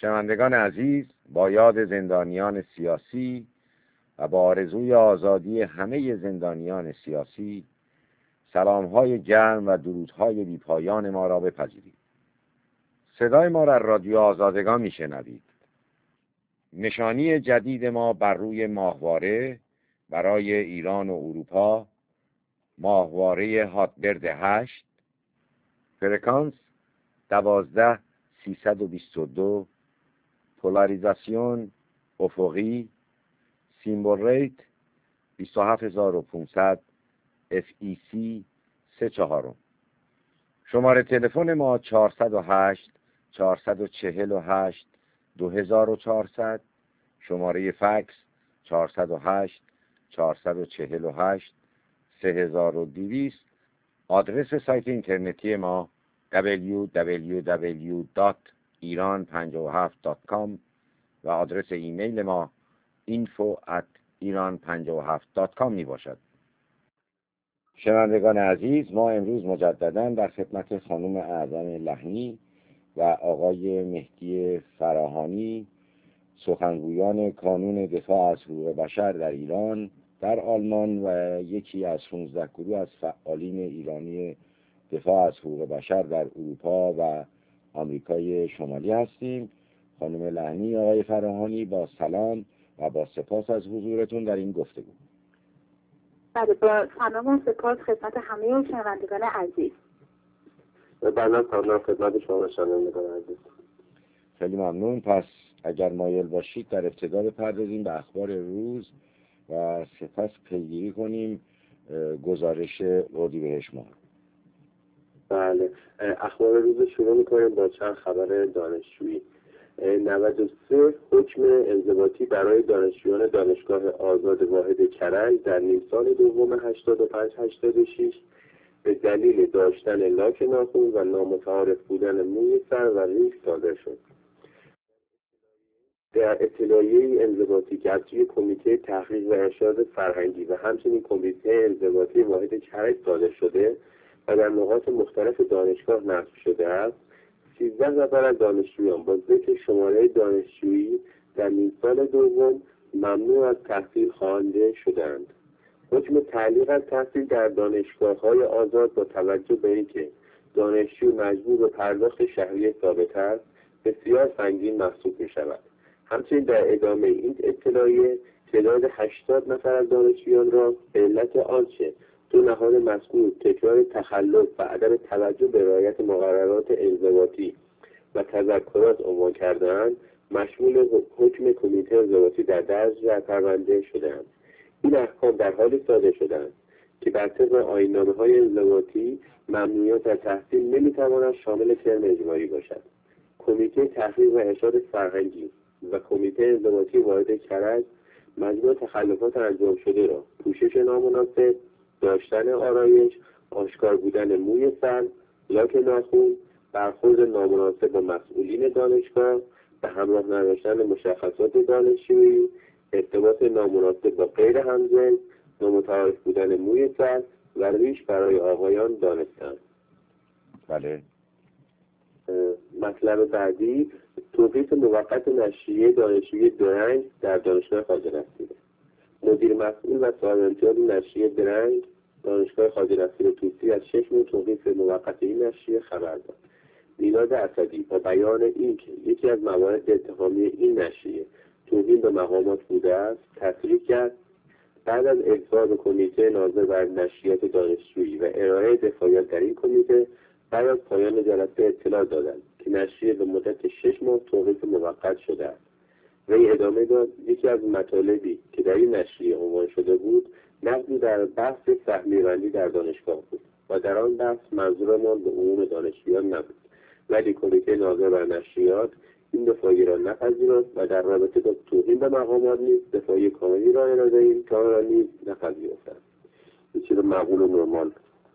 شنوندگان عزیز، با یاد زندانیان سیاسی و با آرزوی آزادی همه زندانیان سیاسی، سلام‌های گرم و درودهای بی‌پایان ما را بپذیرید. صدای ما را رادیو آزادگان میشنوید. نشانی جدید ما بر روی ماهواره برای ایران و اروپا، ماهواره هاتبرد 8، فرکانس 12322، پولاریزاسیون افقی، سیمبل ریت 27500، FEC 34. شماره تلفن ما 408 448 2400، شماره فکس 408 448 3200. آدرس سایت اینترنتی ما www.iran57.com و آدرس ایمیل ما info@iran57.com می باشد. شنوندگان عزیز، ما امروز مجددا در خدمت خانم اعظم لحنی و آقای مهدی فراهانی، سخنگویان کانون دفاع از حقوق بشر در ایران، در آلمان و یکی از 16 گروه از فعالین ایرانی دفاع از حقوق بشر در اروپا و آمریکای شمالی هستیم. خانم لحنی، آقای فراهانی، با سلام و با سپاس از حضورتون در این گفتگو. بله، با سلام و سپاس خدمت همه شنوندگان عزیز. بله، سلام خدمت شما شنوندگان عزیز. خیلی ممنون. پس اگر مایل باشید در ابتدا بپردازیم به اخبار روز و سپس پیگیری کنیم گزارش اردیبهشت ماه. بله، اخبار روز شروع میکنیم با چند خبر دانشجویی. 93 حکم انضباطی برای دانشجویان دانشگاه آزاد واحد کرج در نیم سال دوم 85-86 به دلیل داشتن لاک ناخن و نامتعارف بودن موی سر و ریش صادر شد. در اطلاعیه انضباطی که از سوی کمیته تحقیق و ارشاد فرهنگی و همچنین کمیته انضباطی واحد کرج صادر شده و در نقاط مختلف دانشگاه نصب شده است، 13 نفر از دانشجویان با ذکر شماره دانشجویی در نیم سال دوم ممنوع از تحصیل خوانده شدند. حکم تعلیق از تحصیل در دانشگاه‌های آزاد با توجه به اینکه دانشجو مجبور به پرداخت شهریه ثابت است، بسیار سنگین محسوب می‌شود. همچنین در ادامه این اطلاعیه تعداد 80 نفر از دانشجویان را به علت آنچه دو نهاد مذکور تکرار تخلف و عدم توجه به رعایت مقررات انضباطی و تذکرات عنوان کرده‌اند، مشمول حکم کمیته انضباطی در درج پرونده شده‌اند. این احکام در حالی صادر شده‌اند که بر طبق آیین‌نامه‌های انضباطی ممنوعیت از تحصیل نمی‌تواند شامل ترم اجباری باشد. کمیته تحقیق و ارشاد فرهنگی و کمیته انضباطی واحد کرج مجموع تخلفات انجام شده را پوشش نامناسب، داشتن آرایش، آشکار بودن موی سر، لاک ناخن، برخورد نامناسب با مسئولین دانشگاه، به همراه نداشتن مشخصات دانشجویی، ارتباط نامناسب با غیر همجنس، نامتعارف بودن موی سر و ریش برای آقایان دانستند. بله. مطلب بعدی، توقیف موقت نشریه دانشجوی درنگ در دانشگاه خواجه نصیری. مدیر مسئول و صاحب امتیاز نشریه درنگ دانشگاه خواجه نصیر طوسی از 6 ماه توقیف موقت این نشریه خبر داد. میلاد اسدی با بیان اینکه یکی از موارد اتهامی این نشریه توهین به مقامات بوده است، تصریح کرد بعد از ارسال به کمیته ناظر بر نشریات دانشجویی و ارائه دفاعیات در این کمیته، بعد از پایان جلسه اطلاع دادند که نشریه به مدت 6 ماه توقیف موقت شده است. وی ادامه داد یکی از مطالبی که در این نشریه عنوان شده بود، نقدی در بحث سهمیه‌بندی در دانشگاه بود و در آن بحث منظورمان به عموم دانشجویان نبود، ولی کمیته ناظر بر نشریات این دفاعی را نپذیرفت و در رابطه با توهین به مقامات نیز دفاعی کاملی را ارائه دادیم که آن را نیز نپذیرفتند. این چیز معقول و نرمال.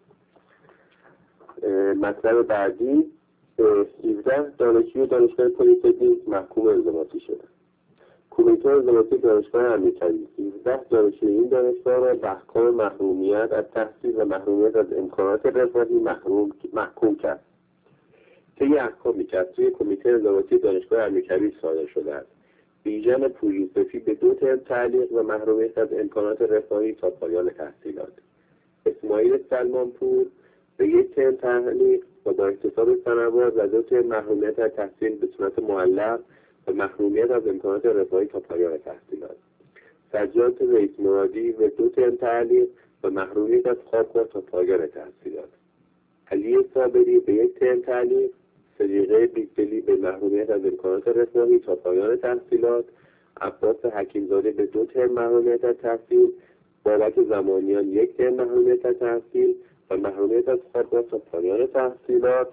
مطلب بعدی، 17 دانشجوی دانشگاه پلی‌تکنیک محکوم انضباطی شدند. کمیته انضباطی دانشگاه امیرکبیر 17 دانشجوی این دانشگاه را به احکام محرومیت از تحصیل و محرومیت از امکانات رفاهی محکوم کرد. طی احکامی که از سوی کمیته انضباطی دانشگاه امیرکبیر صادر شده است. بیژن پوریوسفی به 2 ترم تعلیق و محرومیت از امکانات رفاهی تا پایان تحصیلات. اسماعیل سلمانپور به 1 ترم تعلیق و با احتساب سنوات و 2 ترم محرومیت از تحصیل به صورت معلق و محرومیت از امکانات رفاهی تا پایان تحصیلات. سجاد رئیس مرادی به 2 ترم تعلیق و محرومیت از خوابگاه تا پایان تحصیلات. علی صابری به 1 ترم تعلیق، صدیقه بیگدلی به محرومیت از امکانات رفاهی تا پایان تحصیلات، عباس حکیمزاده به 2 ترم محرومیت از تحصیل، بابک زمانیان 1 ترم محرومیت از تحصیل و محرومیت از خوابگاه تا پایان تحصیلات.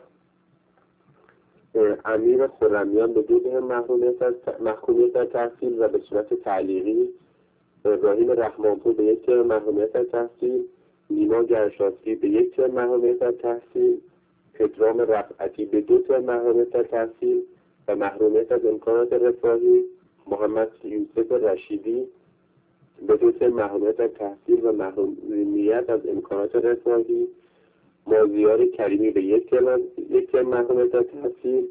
امیر خرمیان به 2 ترم محرومیت از تحصیل و به صورت تعلیقی. ابراهیم رحمانپور به 1 ترم محرومیت از تحصیل، نیما گرشاسکی به 1 ترم محرومیت از تحصیل، پدرام رفعتی به 2 ترم محرومیت از تحصیل و محرومیت از امکانات رفاهی. محمد یوسف رشیدی به 2 ترم محرومیت از تحصیل و محرومیت از امکانات رفاهی. مازیار کریمی به 1 ترم محرومیت از تحصیل،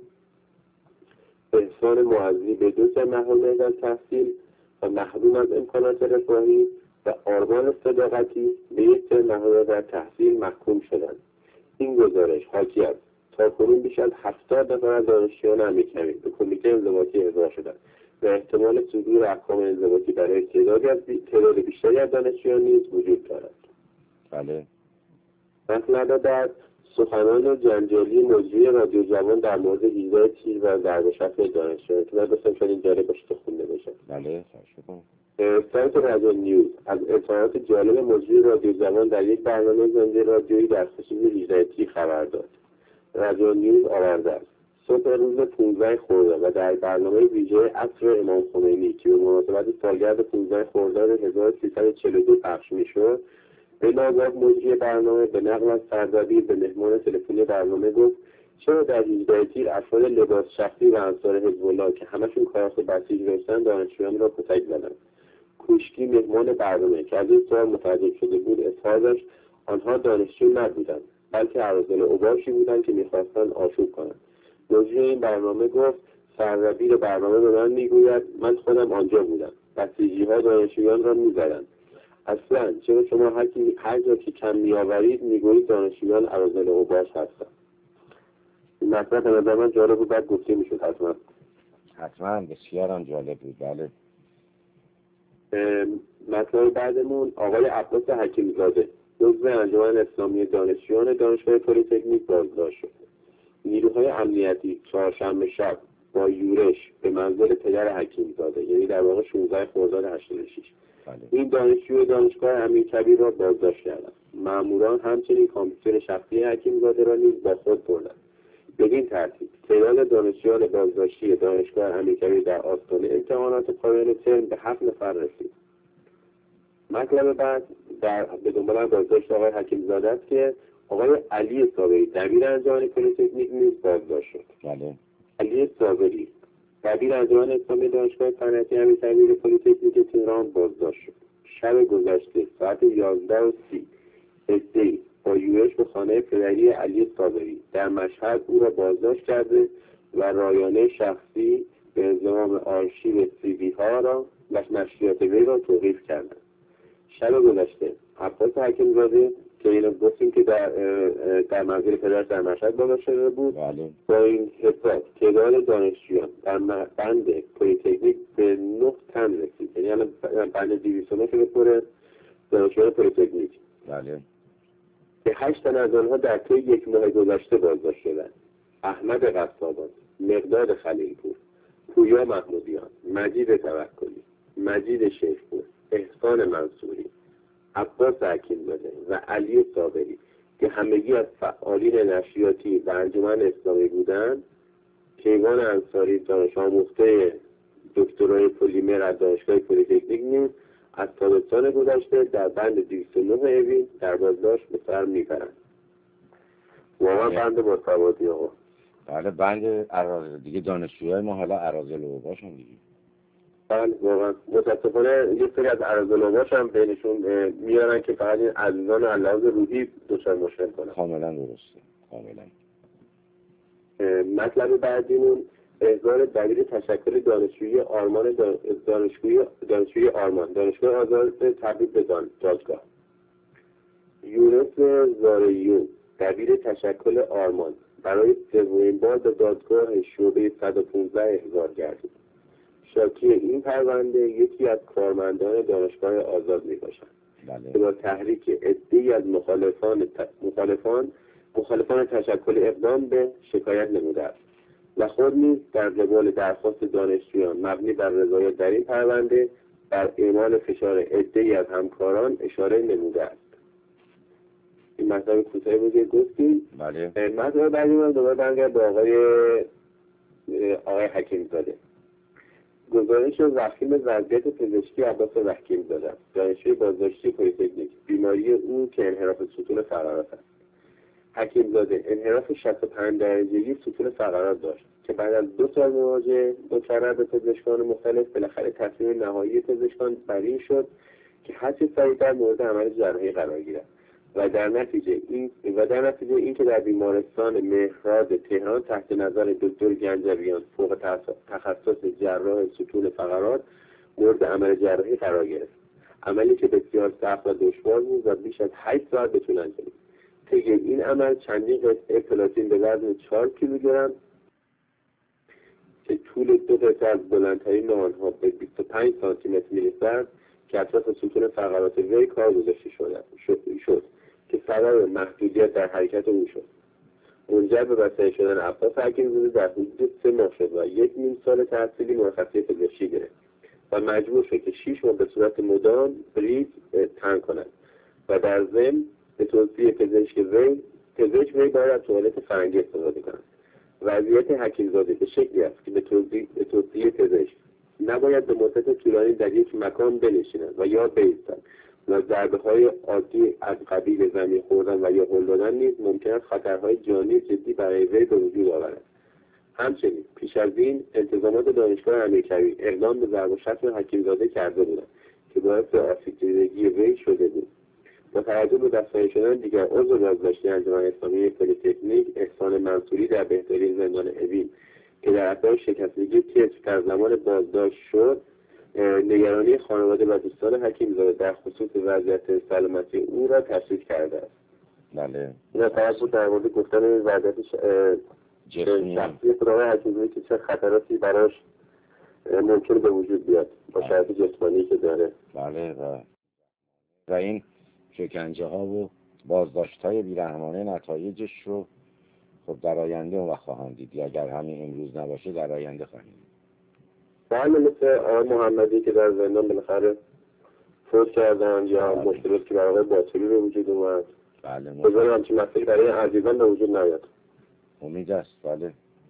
احسان معزی به 2 ترم محرومیت از تحصیل و محروم از امکانات رفاهی و آرمان صداقتی به 1 ترم محرومیت از تحصیل محکوم شدند. این گزارش حاکی است تاکنون بیش از 70 نفر از دانشجویان امیرکبیر به کمیته انضباطی احضار شدند و احتمال صدور احکام انضباطی برای تعداد بیشتری از دانشجویان نیز وجود دارد. بله. مثلا در سخنان جنجالی مجری رادیو جوان در مورد 18 تیر و ضرب شتم دانشجویان که من دوستم شاید این جالب باشه که خونده بشه. بله، خواهش می‌کنم. سایت رادیو نیوز از اظهارات جالب مجری رادیو جوان در یک برنامه زنده رادیویی در خصوص 18 تیر خبر داد. رادیو نیوز آورده است. صبح روز 15 خرداد و در برنامه ویژه عصر امام خمینی که به مناسبت سالگرد 15 خرداد 1342 پخش می‌شد، به ناگاه مجری برنامه به نقل از سردبیر به مهمان تلفنی برنامه گفت چرا در 18 تیر افراد لباس شخصی و انصار حزب الله که همشون کارت بسیج داشتن دانشجویان را کتک زدند. کوشکی مهمان برنامه که از این سوال متعجب شده بود اظهار داشت آنها دانشجو نبودند بلکه اراذل اوباشی بودند که میخواستند آشوب کنند. مجری این برنامه گفت سردبیر برنامه به من میگوید من خودم آنجا بودم. بسیجی‌ها دانشجویان را میزدند. اصلا چرا شما هر جا که کم میآورید میگویید دانشجویان اراذل اوباش هستند؟ این مطلب به نظر من جالب بود، بعد گفته میشد. حتما بسیار هم جالب بود. بله. مطلب بعدمون آقای عباس حکیمزاده عضو انجمن اسلامی دانشجویان دانشگاه پلی‌تکنیک بازداشت شد. نیروهای امنیتی چهارشنبه شب با یورش به منزل پدر حکیمزاده یعنی در واقع 16 خرداد 86 این دانشجوی دانشگاه امیرکبیر را بازداشت کردند. ماموران همچنین کامپیوتر شخصی حکیمزاده را نیز با خود بردند. بدین ترتیب تعداد دانشجویان بازداشتی دانشگاه امیرکبیر در آستانه امتحانات پایان ترم به 7 نفر رسید. مطلب بعد به دنبال بازداشت آقای حکیمزاده است که آقای علی صابری دبیر انجمن پلی‌تکنیک نیز بازداشت شد. بله. علی صابری دبیر انجمن اسلامی دانشگاه صنعتی امیرکبیر پلی‌تکنیک تهران بازداشت شد. شب گذشته ساعت 11:30 عده‌ای با یورش به خانه پدری علی صابری در مشهد او را بازداشت کرده و رایانه شخصی به انضمام آرشیو CV ها را و نشریات وی را توقیف کردند. شب گذشته عباس حکیمزاده که اینو گفتیم که در منزل پدرش در مشهد بازداشت شده بود، بله. با این حساب تعداد دانشجویان در بند پلی‌تکنیک به 9 تن رسید. یعنی الان بند 209 که بخوره دانشجویان پلی‌تکنیک. بله. به 8 تن از آنها در طی 1 ماه گذشته بازداشت شدند. احمد قصابان، مقداد خلیلپور، پویا محمودیان، مجید توکلی، مجید شیخپور، احسان منصوری، عباس حکیمزاده و علی صابری که همگی از فعالین نشریاتی و انجمن اسلامی بودند، کیوان انصاری دانش آموخته دکترای پلیمر از دانشگاه پلی‌تکنیک نیز از تابستان گذشته در بند 209 اوین در بازداشت به سر میبرند. واقعا بند متفاوتی آقا. بله، بند اراذل دیگه دانشجوهای ما حالا اراذل اوباشون دیگه. بله واقعا متاسفانه یه سری از اراذل اوباش هم بینشون میارن که فقط این عزیزان علاوه روحی دچار مشکل کنن. کاملا درسته. کاملا. مطلب بعدیمون احضار دبیر تشکل دانشجویی آرمان دانشجویی آرمان دانشگاه آزاد تبدیل به دادگاه. یونس زاریون دبیر تشکل آرمان برای سومین بار به دادگاه شعبه 115 احضار گردید. شاکی این پرونده یکی از کارمندان دانشگاه آزاد میباشد که با تحریک عده‌ای از مخالفان تشکل اقدام به شکایت نموده است و خود نیز در قبال درخواست دانشجویان مبنی بر رضایت در این پرونده بر اعمال فشار عده‌ای از همکاران اشاره نموده است. این مطلب کوتاهی بود که گفتیم. بله. مطلب بعدی من دوباره برگرد به آقای حکیم‌زاده. گزارش وخیم وضعیت پزشکی عباس حکیم‌زاده است. دانشجوی بازداشتی پلی‌تکنیک. بیماری او که انحراف ستون فقرات است. حکیم‌زاده انحراف 65 درجگی ستون فقرات داشت که بعد از 2 سال مراجعه مکرر به پزشکان مختلف بالاخره تصمیم نهایی پزشکان بر این شد که هرچه سریعتر مورد عمل جراحی قرار گیرد و در نتیجه این که در بیمارستان مهراد تهران تحت نظر دکتر گنجویان فوق تخصص جراح ستون فقرات مورد عمل جراحی قرار گرفت. عملی که بسیار سخت و دشوار بود و بیش از 8 ساعت بتونه انجام شد. طی این عمل چندین قطعه پلاتین به وزن 4 کیلوگرم که طول 2 قطعه از بلندترین آنها به 25 سانتی متر میرسد که اطراف ستون فقرات وی کار گذاشته شد که سبب محدودیت در حرکت او شد. منجر به بستری شدن عباس حکیم‌زاده در حدود 3 ماه شد و 1 نیم سال تحصیلی مرخصی پزشکی گرفت و مجبور شد که 6 ماه به صورت مدام بریز تن کند و در ضمن به توصیه پزشک وی باید توالت فرنگی استفاده کند. وضعیت حکیم‌زاده به شکلی است که به توصیه پزشک نباید به مدت طولانی در یک مکان بنشیند و یا بایستند و ضربه‌های عادی از قبیل زمین خوردن و یا هل دادن نیز ممکن است خطرهای جانی جدی برای وی به وجود آورد. همچنین پیش از این انتظامات دانشگاه امیرکبیر اقدام به ضرب و شتم حکیم‌زاده کرده بودند که باعث آسیب‌دیدگی وی شده بود. با توجه به دستگیری شدن دیگر عضو بازداشتی انجمن اسلامی پلی‌تکنیک احسان منصوری در بهترین زندان اوین که در اثر شکستگی کتف در زمان بازداشت شد، نگرانی خانواده و دوستان حکیم‌زاده در خصوص وضعیت سلامتی او را تشدید کرده است. بله. این فقط بود در مورد گفتن وضعیت شخصی آقای حکیم‌زاده که چه خطراتی براش ممکن به وجود بیاد با شرایط جسمانی که داره. بله. و این شکنجه ها و بازداشت های بیرحمانه نتایجش رو خب در آینده اون وقت خواهند دید، یا اگر همین امروز نباشه در آینده خواهند دید. بله، مثل آقای محمدی که در زندان بالاخره فوت کردن یا مشکلاتی که برای آقای باطلی به وجود اومد. بله. بذارم همچین مسئله برای عزیزان به وجود نیاد. امید است. بله.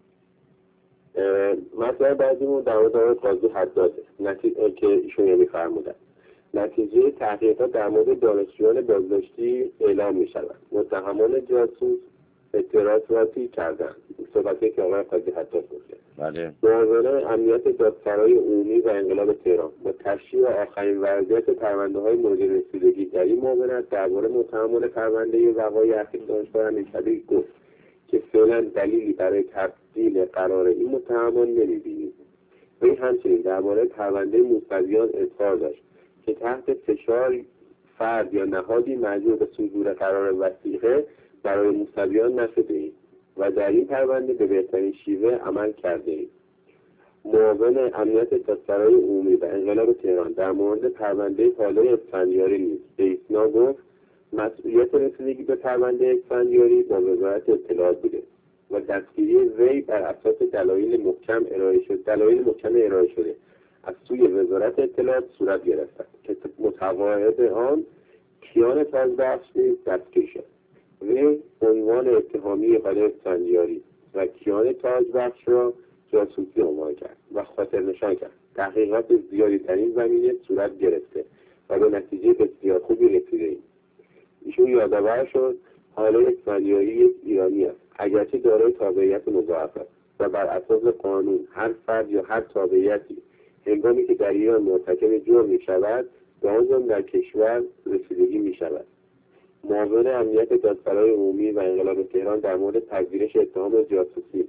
مسئله بعدیمون در مورد آقای قاضی حداده که ایشون یعنی فرمودن. نتیجه تحقیقات در مورد دانشجویان بازداشتی اعلام می شود. متهمان جاسوس اعتراضاتی کردند. صحبتی که آقای قاضی حداد گفته. بله. معاون امنیت دادسرای عمومی و انقلاب تهران با تشریح آخرین وضعیت پرونده‌های مورد رسیدگی در این معاونت درباره متهمان پرونده وقایع اخیر دانشگاه امیرکبیر گفت که فعلا دلیلی برای تبدیل قرار این متهمان نمی‌بینیم. وی همچنین درباره پرونده موسویان اظهار داشت که تحت فشار فرد یا نهادی مجبور به صدور قرار وثیقه برای موسویان نشده‌ایم و در این پرونده به بهترین شیوه عمل کرده‌ایم. معاون امنیت دادسرای عمومی و انقلاب تهران در مورد پرونده کالای اسفندیاری نیز به اسنا گفت مسئولیت رسیدگی به پرونده اسفندیاری با وزارت اطلاعات بوده و دستگیری وی بر اساس دلایل محکم ارائه شده از سوی وزارت اطلاعات صورت گرفت که متقاعد آن کیان تاجبخش دستگیر شد. وی عنوان اتهامی کالای اسفندیاری و کیان تاجبخش را جاسوسی عنوان کرد و خاطر نشان کرد. تحقیقات زیادی در این زمینه صورت گرفته و به نتیجه بسیار خوبی رسیده‌ایم. ایشون یادآور شد کالای اسفندیاری یک ایرانی است، اگرچه دارای تابعیت مضاعف است و بر اساس قانون هر فرد یا هر تابعیتی هنگامی که در ایران مرتکب جرم می شود به آن جرم در کشور رسیدگی می شود. معاون امنیت دادسرای عمومی و انقلاب تهران در مورد پذیرش اتهام جاسوسی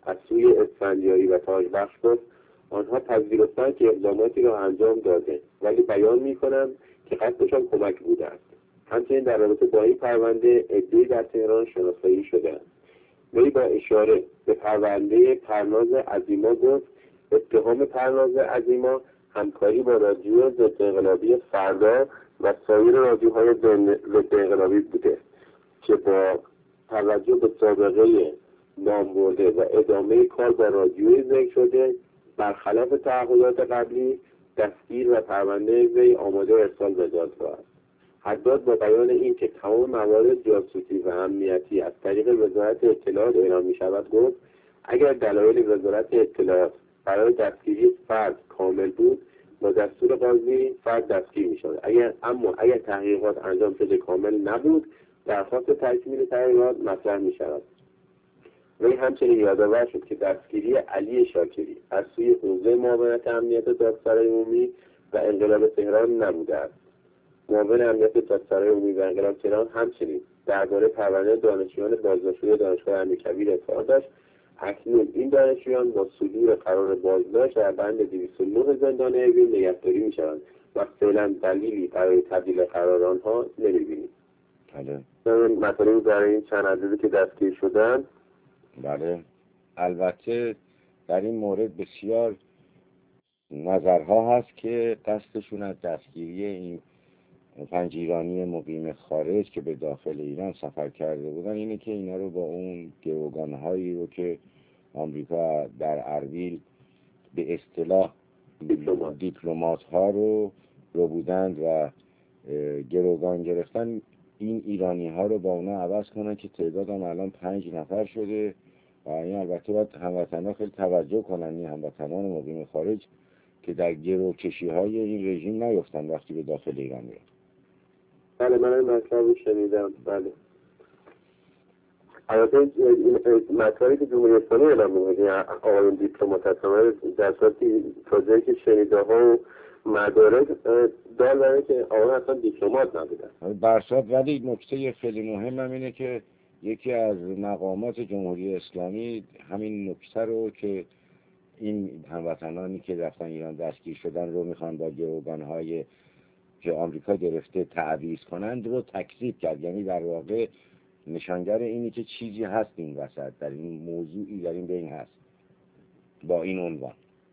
از سوی اسفندیاری و تاجبخش گفت آنها پذیرفتند که اقداماتی را انجام داده ولی بیان می‌کنند که قصدشان کمک بوده است. همچنین در رابطه با این پرونده عده‌ای در تهران شناسایی شده‌اند. وی با اشاره به پرونده پرناز عظیما گفت اتهام پرناز عظیما همکاری با رادیو ضد انقلابی فردا و سایر رادیوهای ضد انقلابی بوده که با توجه به سابقه نامبرده و ادامه کار با رادیوی ذکر شده برخلاف تعهدات قبلی دستگیر و پرونده وی آماده ارسال به دادگاه است. حداد با بیان این که تمام موارد جاسوسی و امنیتی از طریق وزارت اطلاعات اعلام می شود گفت اگر دلایل وزارت اطلاعات برای دستگیری فرد کامل بود با دستور قاضی فرد دستگیر می شود. اگر تحقیقات انجام شده کامل نبود درخواست تکمیل تحقیقات مطرح می شود. وی همچنین یادآور شد که دستگیری علی شاکری از سوی حوزه معاونت امنیت دادسرای عمومی و انقلاب تهران نبوده است. معاون امنیت دادسرای عمومی و انقلاب تهران همچنین درباره پرونده دانشجویان بازداشت‌شده دانشگاه امیرکبیر اظهار داشت اکنون این دانشجویان با صدور قرار بازداشت در بند 209 زندان اوین نگهداری می‌شوند و فعلا دلیلی برای تبدیل قرار آنها نمی‌بینیم. بله. مطالبی برای این چند عددی که دستگیر شدن. بله. البته در این مورد بسیار نظرها هست که قصدشون از دستگیری این 5 ایرانی مقیم خارج که به داخل ایران سفر کرده بودن اینه که اینا رو با اون گروگان‌هایی رو که آمریکا در ارویل به اصطلاح دیپلمات ها رو بودند و گروگان گرفتن این ایرانی ها رو با اونا عوض کنن که تعداد هم الان 5 نفر شده و این البته باید هموطنان خیلی توجه کنن این هموطنان مقیم خارج که در گرو کشی های این رژیم نیفتن وقتی به داخل ایران میاد. بله من این مطلب رو شنیدم. بله البته مطلبی که جمهوری اسلامی اعلام می‌کنه آقایون دیپلمات هستن در صورتی تا جایی که شنیده ها و مدارک دارن که آقایون اصلا دیپلمات نبودن برصد. ولی نکته خیلی مهم هم اینه که یکی از مقامات جمهوری اسلامی همین نکته رو که این هموطنانی که رفتن ایران دستگیر شدن رو میخوان با گروگان‌های که آمریکا گرفته تعویض کنند رو تکذیب کرد. یعنی در واقع نشانگر اینی که چیزی هست این وسط، در این موضوعی در این بین هست با این عنوان.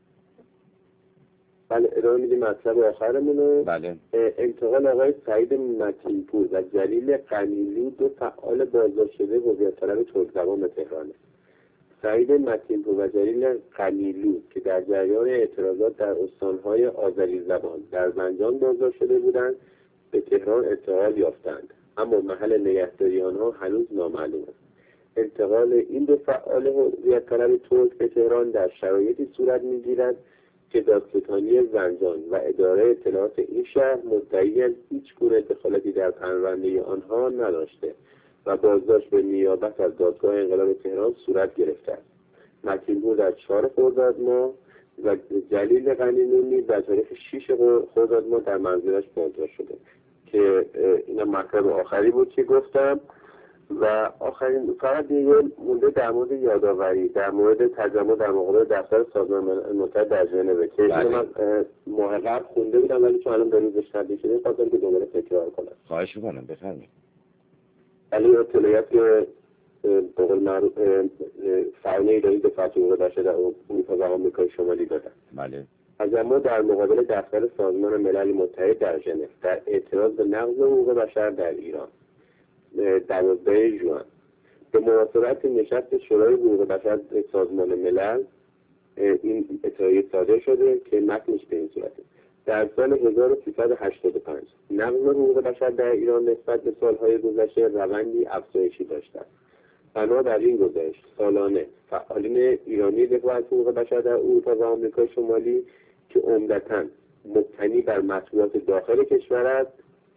بله ادامه میدیم مطلب آخرمونه. بله. انتقال آقای سعید متین‌پور و جلیل قنیلو 2 فعال بازداشت شده هویت طلب ترک‌زبان به تهران. سعید متین‌پور و جلیل قنیلو که در جریان اعتراضات در استان‌های آذری زبان در زنجان بازداشت شده بودند به تهران انتقال یافتند اما محل نگهداری آنها هنوز نامعلوم است. انتقال این 2 فعال هویت طلب ترک به تهران در شرایطی صورت می‌گیرد که دادستانی زنجان و اداره اطلاعات این شهر مدعیاند هیچ گونه دخالتی در پرونده آنها نداشته و بازداشت به نیابت از دادگاه انقلاب تهران صورت گرفته است. متین‌پور در 4 خرداد ماه و جلیل قنیلو در تاریخ 6 خرداد ماه در منزلش بازداشت شده که اینا مطلب آخری بود که گفتم. و آخرین فقط دیگه مونده در مورد یادآوری در مورد تجمع در مقابل دفتر سازمان ملل در ژنو که من ماه قبل خونده بودم ولی چون الان داریم روش تبدیل شده خواستم که دوباره تکرار کنم. خواهش می‌کنم بفرمایید. علی اطلاعات که به قول معروف فعال ایرانی دفاع حقوق بشر در اروپا و آمریکای شمالی دادن. بله. تجمع در مقابل دفتر سازمان ملل متحد در ژنو در اعتراض به نقض حقوق بشر در ایران 12 ژوئن به مناسبت نشست شورای حقوق بشر سازمان ملل این اتحادیه صادر شده که متنش به این صورته: در سال 1385 نقض حقوق بشر در ایران نسبت به سالهای گذشته روندی افزایشی داشته است. بنابراین گزارش سالانه فعالین ایرانی دفاع از حقوق بشر در اروپا و آمریکای شمالی که عمدتاً مبتنی بر مطبوعات داخل کشور است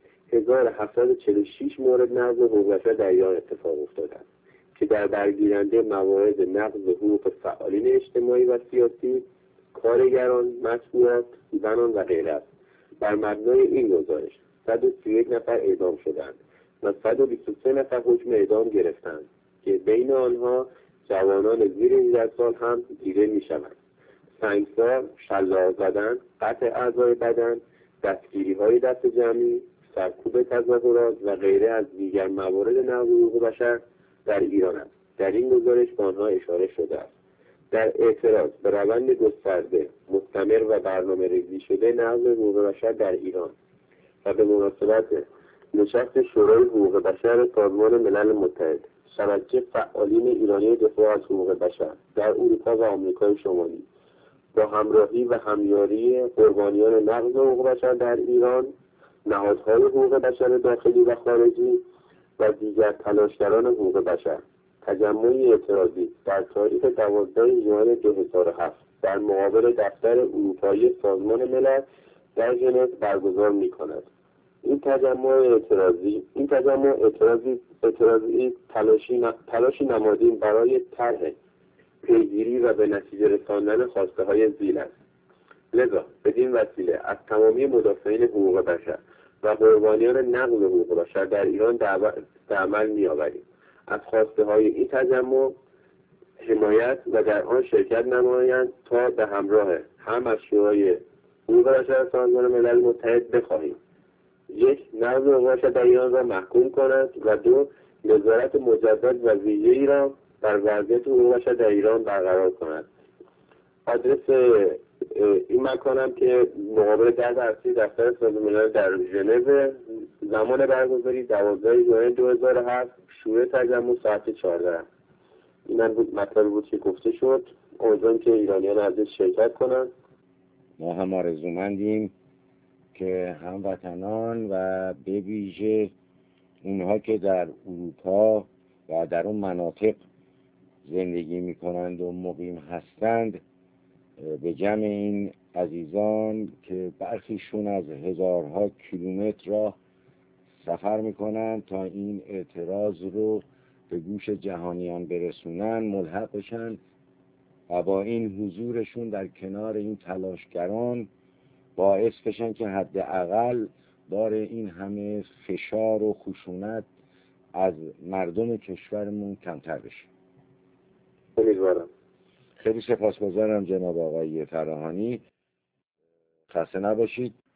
1746 مورد نقض حقوق بشر در ایران اتفاق افتاده است که در برگیرنده موارد نقض حقوق فعالین اجتماعی و سیاسی، کارگران، مطبوعات، زنان و غیره است. بر مبنای این گزارش 131 نفر اعدام شدند و 123 نفر حکم اعدام گرفتند که بین آنها جوانان زیر 18 سال هم دیده می شود. سنگسار، شلاق زدن، قطع اعضای بدن، دستگیری های دست جمعی، سرکوب تظاهرات و غیره از دیگر موارد نقض حقوق بشر در ایران است. در این گزارش به آنها اشاره شده است. در اعتراض به روند گسترده، مستمر و برنامه‌ریزی شده نقض حقوق بشر در ایران و به مناسبت نشست شورای حقوق بشر سازمان ملل متحد، شبکه فعالین ایرانی دفاع از حقوق بشر در اروپا و آمریکای شمالی با همراهی و همیاری قربانیان نقض حقوق بشر در ایران، نهادهای حقوق بشر داخلی و خارجی و دیگر تلاشگران حقوق بشر، تجمعی اعتراضی در تاریخ 12 ژوئن 2007 در مقابل دفتر اروپایی سازمان ملل در ژنو برگزار می‌کند. این تجمع اعتراضی تلاشی نمادین برای طرح پیگیری و به نتیجه رساندن خواسته های زیل است. لذا بدین وسیله از تمامی مدافعین حقوق بشر و قربانیان نقض حقوق بشر در ایران به عمل می‌آوریم. از خواسته های این تجمع حمایت و در آن شرکت نمایند تا به همراه هم از شورای حقوق بشر سازمان ملل متحد بخواهیم: 1. نقض حقوق بشر در ایران را محکوم کند و 2. نظارت مجدد و ویژه‌ای را بر وضعیت حقوق بشر در ایران برقرار کند. آدرس این مکانم که مقابل در اصلی دفتر سازمان ملل در ژنو، زمان برگزاری 12 ژوئن 2007، شروع تجمع ساعت 14. این مطلبی بود که گفته شد. امیدوارم که ایرانیان ازش شرکت کنند. ما هم آرزومندیم که هموطنان و به ویژه اونها که در اروپا و در اون مناطق زندگی میکنند و مقیم هستند به جمع این عزیزان که برخیشون از هزارها کیلومتر راه سفر میکنند تا این اعتراض رو به گوش جهانیان برسونن ملحق بشن و با این حضورشون در کنار این تلاشگران باعث بشن که حداقل بار این همه فشار و خشونت از مردم کشورمون کمتر بشه. امیدوارم. خیلی سپاسگزارم جناب آقای فراهانی. خسته نباشید.